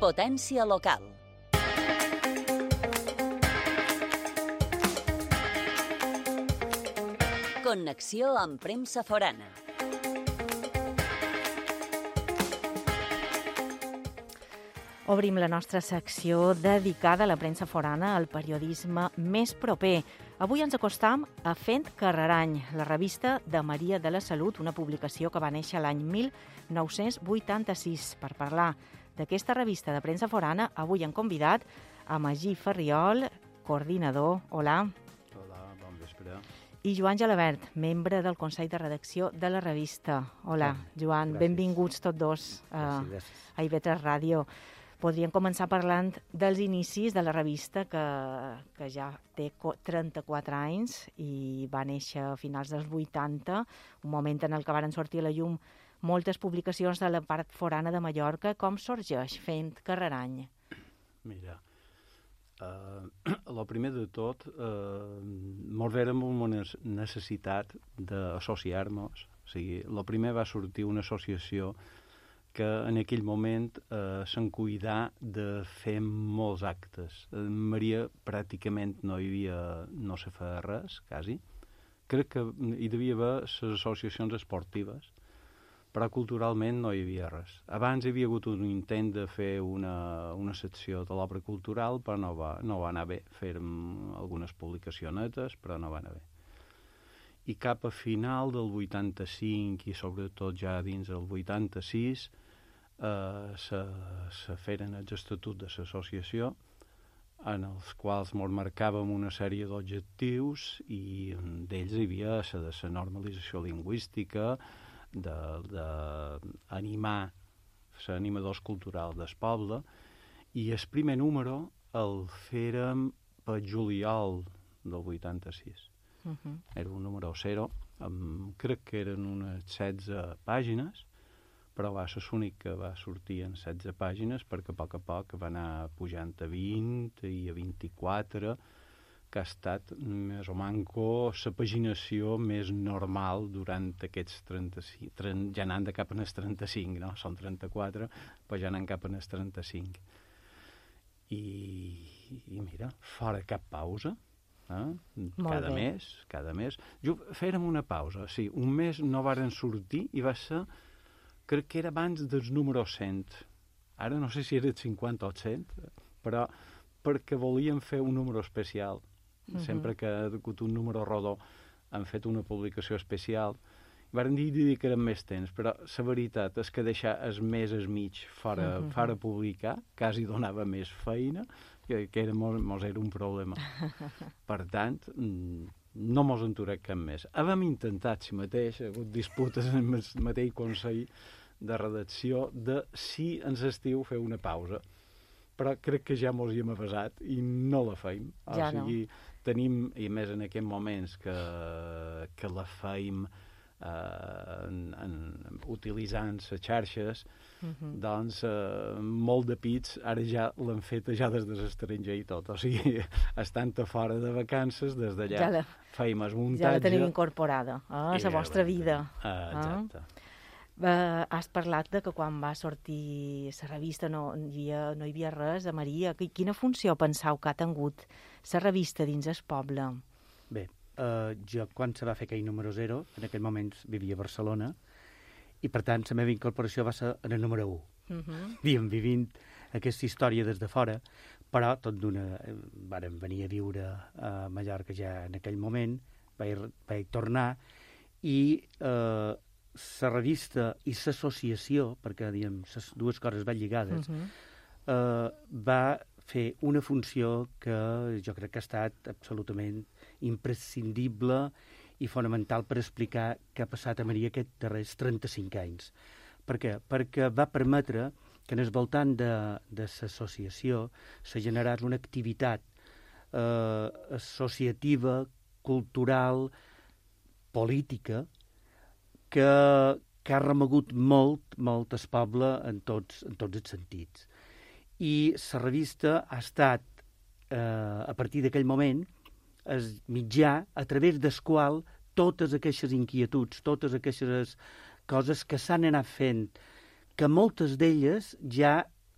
Potència local. Connexió amb premsa forana. Obrim la nostra secció dedicada a la premsa forana, al periodisme més proper. Avui ens acostam a Fent Carrerany, la revista de Maria de la Salut, una publicació que va néixer l'any 1986. Per parlar d'aquesta revista de premsa forana, avui hem convidat a Magí Ferriol, coordinador. Hola. Hola, bon vespre. I Joan Gelabert, membre del Consell de Redacció de la revista. Hola, Joan, gràcies. Benvinguts tots dos a IB3 Ràdio. Podríem començar parlant dels inicis de la revista, que ja té 34 anys i va néixer a finals dels 80, un moment en el que varen sortir a la llum moltes publicacions de la part forana de Mallorca. Com sorgeix Fent Carrerany? Mira, el primer de tot, mos vèrem una necessitat d'associar-nos. O sigui, el primer va sortir una associació que en aquell moment se'n cuidà de fer molts actes. Maria pràcticament no se feia res, quasi. Crec que hi devia haver les associacions esportives, però culturalment no hi havia res. Abans hi havia hagut un intent de fer una secció de l'obra cultural, però no va anar bé. Fèrem algunes publicacionetes, però no va anar bé. I cap a final del 85 i sobretot ja dins del 86 se feren els estatuts de l'associació en els quals ens marcàvem una sèrie d'objectius i d'ells hi havia la normalització lingüística, d'animar l'animadors culturals del poble, i el primer número el fèrem per juliol del 86. Era un número 0, crec que eren unes 16 pàgines, però va ser l'únic que va sortir en 16 pàgines, perquè a poc va anar pujant a 20 i a 24, que ha estat més o manco la paginació més normal durant aquests 35, ja anant cap als 35, no? Són 34, però ja anant cap als 35. I mira, fora cap pausa, cada mes. Fèrem una pausa, sí, un mes no varen sortir i va ser, crec que era abans dels números 100. Ara no sé si era el 50 o el 100, però perquè volíem fer un número especial. Sempre que ha hagut un número rodó han fet una publicació especial. Varen dir que eren més temps, però la veritat és que deixar el mes al mig fora publicar quasi donava més feina, que mos era un problema. Per tant, no mos en durem cap més. Havíem intentat, si mateix, ha hagut disputes en el mateix Consell de Redacció de si ens estiu fer una pausa. Però crec que ja mos hi hem avasat i no la feim. Tenim, i més en aquests moments que la feim utilitzant les xarxes, doncs molt de pits ara ja l'han fet ja des de l'estranger i tot. O sigui, estant a fora de vacances, des d'allà feim el muntatge. Ja la tenim incorporada a la vostra vida. Exacte. Has parlat de que quan va sortir la revista no hi havia res a Maria. Quina funció penseu que ha tingut la revista dins el poble? Bé, jo quan se va fer aquell número 0, en aquell moment vivia a Barcelona, i per tant la meva incorporació va ser en el número 1. Havíem vivint aquesta història des de fora, però tot d'una vàrem venir a viure a Mallorca ja en aquell moment, vaig tornar, i la revista i l'associació, perquè diguem, les dues coses van lligades, va fer una funció que jo crec que ha estat absolutament imprescindible i fonamental per explicar què ha passat a Maria aquests darrers 35 anys. Per què? Perquè va permetre que en el voltant de l'associació se generés una activitat associativa, cultural, política, que ha remogut molt el poble en tots els sentits. I la revista ha estat, a partir d'aquell moment, el mitjà a través del qual totes aquestes inquietuds, totes aquestes coses que s'han anat fent, que moltes d'elles ja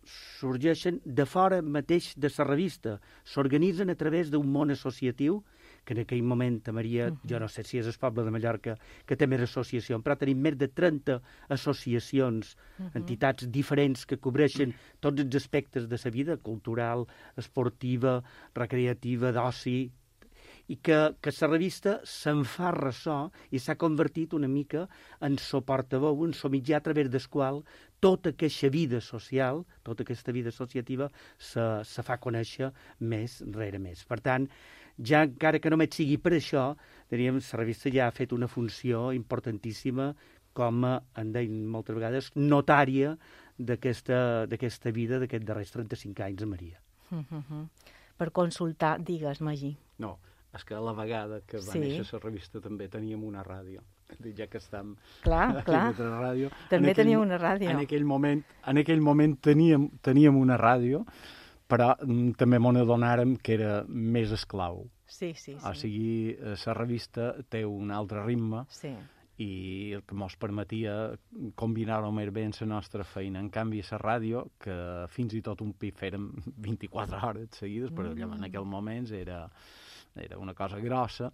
sorgeixen de fora mateix de la revista, s'organitzen a través d'un món associatiu, que en aquell moment a Maria, jo no sé si és el poble de Mallorca, que té més associacions, però tenim més de 30 associacions, entitats diferents que cobreixen tots els aspectes de la vida, cultural, esportiva, recreativa, d'oci, i que la revista se'n fa ressò i s'ha convertit una mica en so portaveu, en so mitjà a través del qual tota aquesta vida social, tota aquesta vida associativa se fa conèixer més rere més. Per tant, ja encara que només sigui per això, diríem, la revista ja ha fet una funció importantíssima com a, en deim moltes vegades, notària d'aquesta vida d'aquests darrers 35 anys a Maria. Per consultar, digues, Magí. No, és que a la vegada que va néixer la revista també teníem una ràdio. Ja que estem clar. a ràdio, també teníem una ràdio. En aquell moment teníem una ràdio, però també m'ho adonàrem que era més esclau. Sí. O sigui, la revista té un altre ritme i el que ens permetia combinar-ho més bé en la nostra feina. En canvi, la ràdio, que fins i tot un pit fèrem 24 hores seguides, però en aquell moment era una cosa grossa,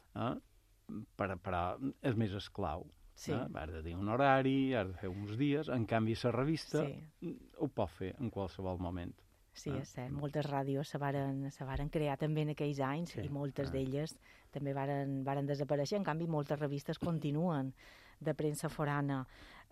però és més esclau. Has de tenir un horari, has de fer uns dies, en canvi la revista ho pot fer en qualsevol moment. Sí, és cert. Moltes ràdios se varen crear també en aquells anys i moltes d'elles també varen desaparèixer. En canvi, moltes revistes continuen de premsa forana.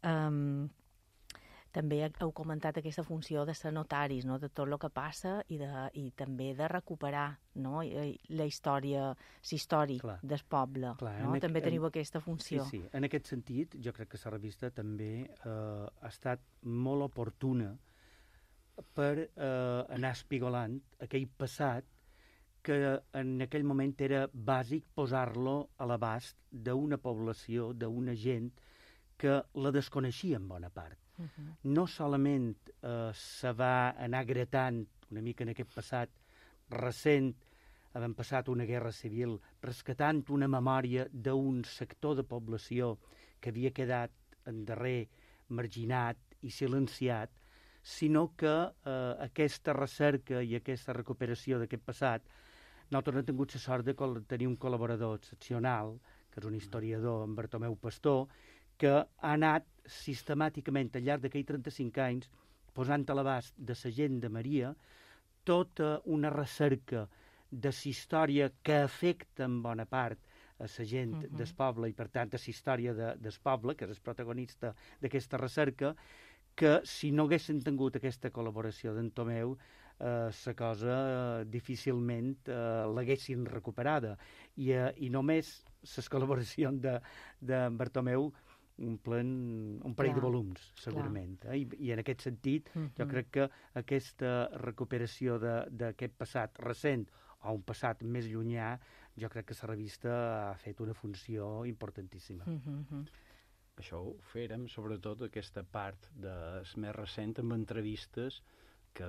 També heu comentat aquesta funció de ser notaris, no?, de tot el que passa i també de recuperar, no?, la història, l'històric del poble. No? També teniu aquesta funció. Sí. En aquest sentit, jo crec que la revista també ha estat molt oportuna per anar espigolant aquell passat que en aquell moment era bàsic posar-lo a l'abast d'una població, d'una gent que la desconeixia en bona part. No solament se va anar gratant una mica en aquest passat recent, havent passat una guerra civil, rescatant una memòria d'un sector de població que havia quedat endarrer, marginat i silenciat, sinó que aquesta recerca i aquesta recuperació d'aquest passat, nosaltres hem tingut la sort de tenir un col·laborador excepcional, que és un historiador, en Bartomeu Pastor, que ha anat sistemàticament al llarg d'aquells 35 anys posant a l'abast de la gent de Maria tota una recerca de la història que afecta en bona part a la gent del poble i, per tant, a la història del poble, que és el protagonista d'aquesta recerca, que si no haguessin tingut aquesta col·laboració d'en Tomeu, la cosa difícilment l'haguessin recuperada. I només les col·laboracions d'en Bartomeu omplen un parell de volums, segurament. I en aquest sentit, jo crec que aquesta recuperació d'aquest passat recent o un passat més llunyà, jo crec que la revista ha fet una funció importantíssima. Això ho fèrem, sobretot, aquesta part més recent, amb entrevistes que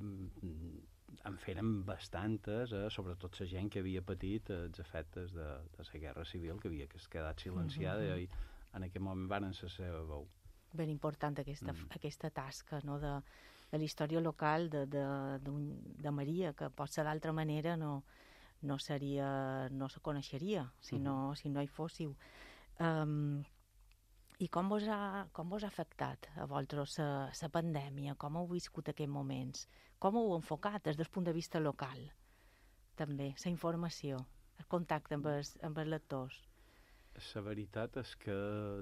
en fèrem bastantes, sobretot la gent que havia patit els efectes de la guerra civil, que havia quedat silenciada i en aquell moment van ser la seva veu. Ben important aquesta tasca, no?, de la història local de Maria, que potser d'altra manera no se coneixeria si no hi fóssiu. I com vos ha afectat a vosaltres la pandèmia? Com heu viscut aquests moments? Com heu enfocat des del punt de vista local? També, la informació, el contacte amb els lectors. La veritat és que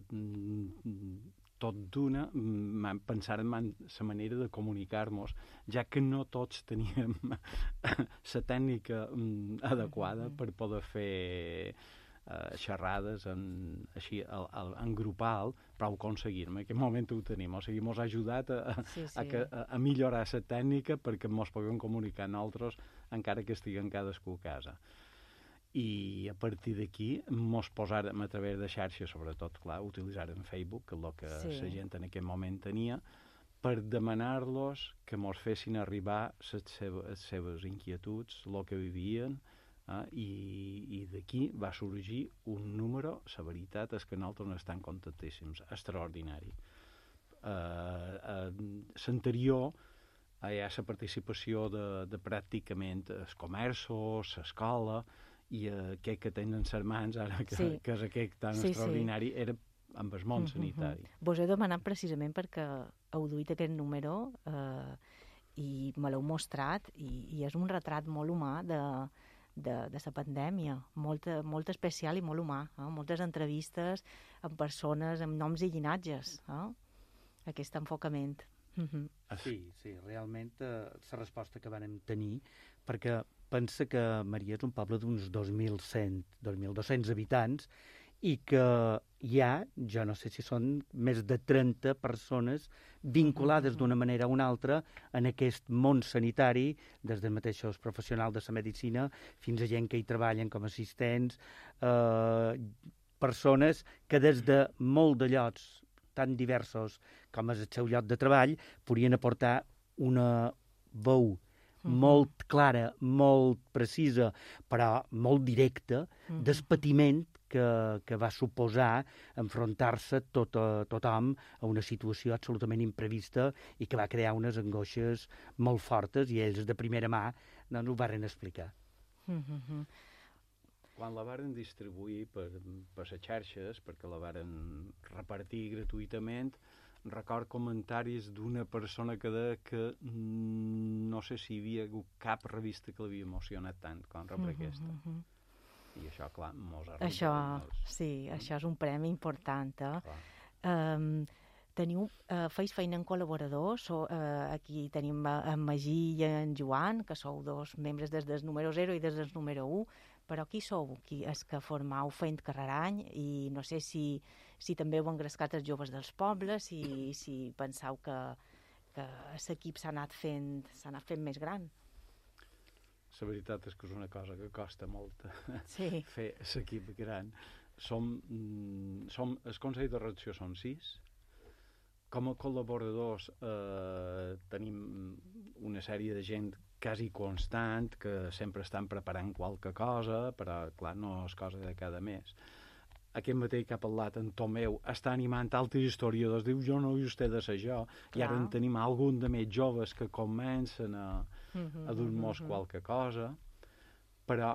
tot d'una pensàrem en la manera de comunicar-nos, ja que no tots teníem la tècnica adequada per poder fer xerrades així en grupal, però ho aconseguim. En aquest moment ho tenim. O sigui, ens ha ajudat a millorar la tècnica perquè ens puguem comunicar nosaltres encara que estiguem cadascú a casa. I a partir d'aquí ens posàrem a través de xarxes, sobretot, clar, utilitzàrem Facebook, que és el que la gent en aquest moment tenia, per demanar-los que ens fessin arribar les seves inquietuds, el que vivien, i d'aquí va sorgir un número, la veritat és que nosaltres n'estem contentíssims, extraordinari. L'anterior hi ha la participació de pràcticament els comerços, l'escola, i aquest que tenen les mans, ara que és aquest tan extraordinari, era amb el món sanitari. Vos he demanat precisament perquè heu duit aquest número i me l'heu mostrat, i és un retrat molt humà de la pandèmia, molt especial i molt humà. Moltes entrevistes amb persones amb noms i llinatges, aquest enfocament. Sí, realment la resposta que vam tenir, perquè pensa que Maria és un poble d'uns 2.200 habitants i que hi ha, jo no sé si són més de 30 persones vinculades d'una manera o una altra en aquest món sanitari, des de mateixos professionals de la medicina fins a gent que hi treballen com a assistents, persones que des de molt de llocs tan diversos com és el seu lloc de treball podrien aportar una veu molt clara, molt precisa, però molt directa, del patiment que va suposar enfrontar-se tothom a una situació absolutament imprevista i que va crear unes angoixes molt fortes, i ells de primera mà doncs ho varen explicar. Quan la varen distribuir per les xarxes, perquè la varen repartir gratuïtament, record comentaris d'una persona que deia que no sé si hi havia hagut cap revista que l'havia emocionat tant com rebre aquesta. I això, clar, mos ha arribat. Sí, això és un premi important. Feis feina en col·laboradors, aquí tenim en Magí i en Joan, que sou dos membres des del número 0 i des del número 1, però qui sou? Qui és que formau Fent Carrerany? I no sé si també heu engrescat els joves dels pobles, si penseu que l'equip s'ha anat fent més gran. La veritat és que és una cosa que costa molt fer l'equip gran. El Consell de Redacció són 6. Com a col·laboradors tenim una sèrie de gent quasi constant, que sempre estan preparant qualque cosa, però, clar, no és cosa de cada mes. Aquest mateix que ha parlat en Tomeu està animant altres historiadors, diu, jo no hi usted de ser jo, i ara en tenim algun de més joves que comencen a dur-nos qualque cosa, però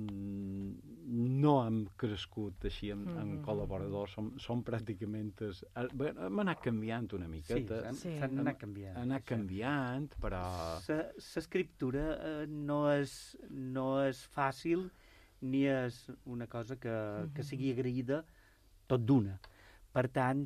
no hem crescut així amb col·laboradors, som pràcticament... Hem anat canviant una miqueta. Sí, s'han anat canviant. Han anat canviant, però... L'escriptura no és fàcil ni és una cosa que sigui agraïda tot d'una. Per tant,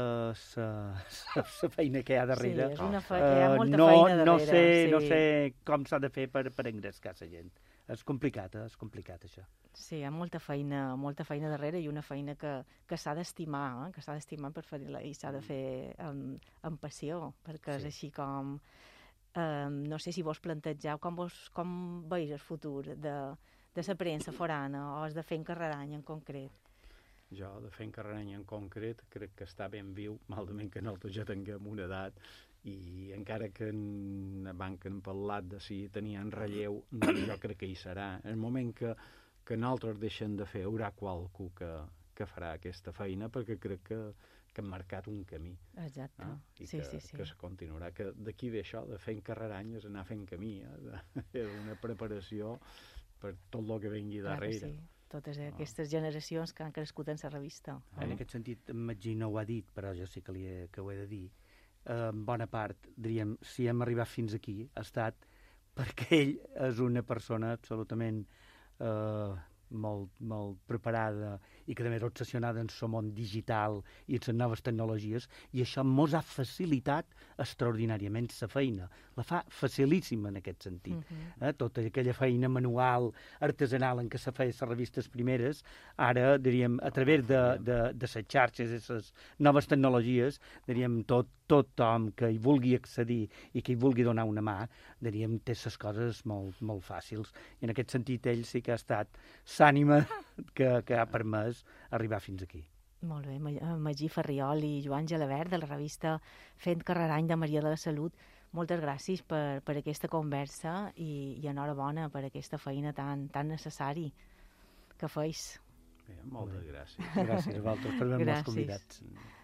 la feina que hi ha darrere... Sí, hi ha molta feina darrere. No sé com s'ha de fer per engrescar la gent. És complicat, això. Sí, hi ha molta feina darrere, i una feina que s'ha d'estimar, per fer-la, i s'ha de fer amb passió, perquè és així com... No sé si vos plantegeu com veus el futur de la premsa forana o el de Fent Carrerany en concret. Jo, de Fent Carrerany en concret, crec que està ben viu, malament que nosaltres ja tinguem una edat, i encara que abans que hem parlat de si tenien relleu, jo crec que hi serà. En el moment que nosaltres deixem de fer, hi haurà qualcú que farà aquesta feina, perquè crec que hem marcat un camí. Exacte. I que se continuarà. Que d'aquí ve això, de Fent Carrerany, és anar fent camí. És una preparació per tot el que vingui darrere. Totes aquestes generacions que han crescut en la revista. En aquest sentit, en Magí no ho ha dit, però jo sí que ho he de dir. En bona part, diríem, si hem arribat fins aquí, ha estat perquè ell és una persona absolutament molt preparada i que, a més, obsessionada en el món digital i en les noves tecnologies, i això mos ha facilitat extraordinàriament la feina. La fa facilíssima en aquest sentit. Tota aquella feina manual, artesanal en què se feia les revistes primeres, ara, diríem, a través de les xarxes i les noves tecnologies, diríem, tothom que hi vulgui accedir i que hi vulgui donar una mà, diríem, té les coses molt fàcils. I en aquest sentit, ell sí que ha estat l'ànima que ha permès arribar fins aquí. Molt bé. Magí Ferriol i Joan Gelabert, de la revista Fent Carrerany de Maria de la Salut, moltes gràcies per aquesta conversa i enhorabona per aquesta feina tan necessari que feis. Moltes gràcies. Gràcies a vosaltres per haver-nos convidats.